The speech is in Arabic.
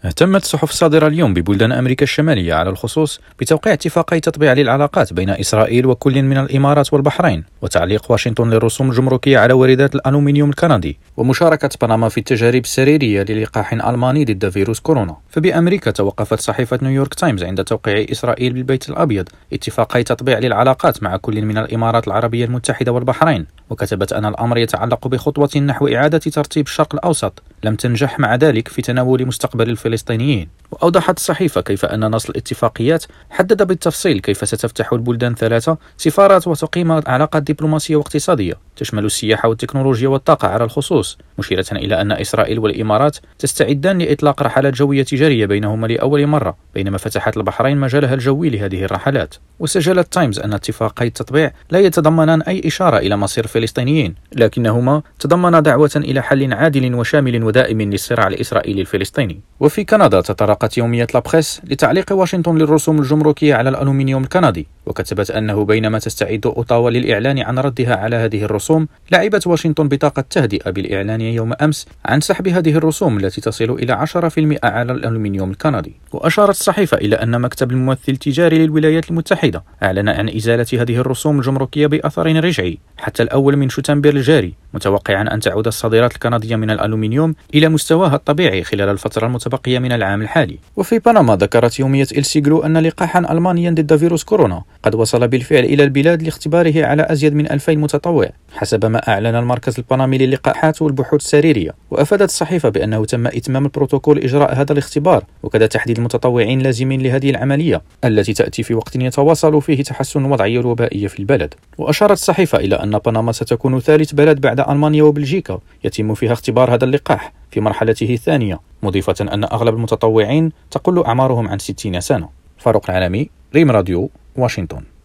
اهتمت الصحف الصادرة اليوم ببلدان أمريكا الشمالية على الخصوص بتوقيع اتفاقي تطبيع للعلاقات بين إسرائيل وكل من الإمارات والبحرين، وتعليق واشنطن للرسوم الجمركية على واردات الألومنيوم الكندي، ومشاركة بنما في التجارب السريرية للقاح ألماني ضد فيروس كورونا. فبأمريكا توقفت صحيفة نيويورك تايمز عند توقيع إسرائيل بالبيت الأبيض اتفاقي تطبيع للعلاقات مع كل من الإمارات العربية المتحدة والبحرين، وكتبت أن الأمر يتعلق بخطوة نحو إعادة ترتيب الشرق الأوسط لم تنجح مع ذلك في تناول مستقبل الفلسطينيين. وأوضحت الصحيفة كيف أن نص الاتفاقيات حدد بالتفصيل كيف ستفتح البلدان ثلاثة سفارات وتقيم علاقات دبلوماسية واقتصادية تشمل السياحة والتكنولوجيا والطاقة على الخصوص، مشيرة إلى أن إسرائيل والإمارات تستعدان لإطلاق رحلات جوية تجارية بينهما لأول مرة، بينما فتحت البحرين مجالها الجوي لهذه الرحلات. وسجلت تايمز أن اتفاقي التطبيع لا يتضمنان أي إشارة إلى مصير الفلسطينيين، لكنهما تضمن دعوة إلى حل عادل وشامل ودائم للصراع الإسرائيلي الفلسطيني. وفي كندا تطرقت يومية لابريس لتعليق واشنطن للرسوم الجمركية على الألومنيوم الكندي، وكتبت أنه بينما تستعد أوتاوا للإعلان عن ردها على هذه الرسوم، لعبت واشنطن بطاقة تهدئة بالإعلان يوم أمس عن سحب هذه الرسوم التي تصل إلى 10% على الألومنيوم الكندي. وأشارت الصحيفة إلى أن مكتب الممثل التجاري للولايات المتحدة أعلن عن إزالة هذه الرسوم الجمركية بأثر رجعي حتى الأول من شتنبر الجاري، متوقعا أن تعود الصادرات الكندية من الألومنيوم إلى مستواها الطبيعي خلال الفترة المتبقية من العام الحالي. وفي بنما ذكرت يومية إل سيغلو أن لقاحا ألمانيا ضد فيروس كورونا قد وصل بالفعل إلى البلاد لاختباره على أزيد من 2000 متطوع حسب ما أعلن المركز البنمي للقاحات والبحوث السريرية. وأفادت الصحيفة بأنه تم إتمام البروتوكول إجراء هذا الاختبار، وكذا تحديد المتطوعين لازمين لهذه العملية التي تأتي في وقت يتواصل فيه تحسن الوضعية الوبائية في البلد. وأشارت الصحيفة إلى أن بنما ستكون ثالث بلد بعد ألمانيا وبلجيكا يتم فيها اختبار هذا اللقاح في مرحلته الثانية، مضيفة أن أغلب المتطوعين تقل أعمارهم عن 60 سنة. فاروق العالمي، ريم راديو، واشنطن.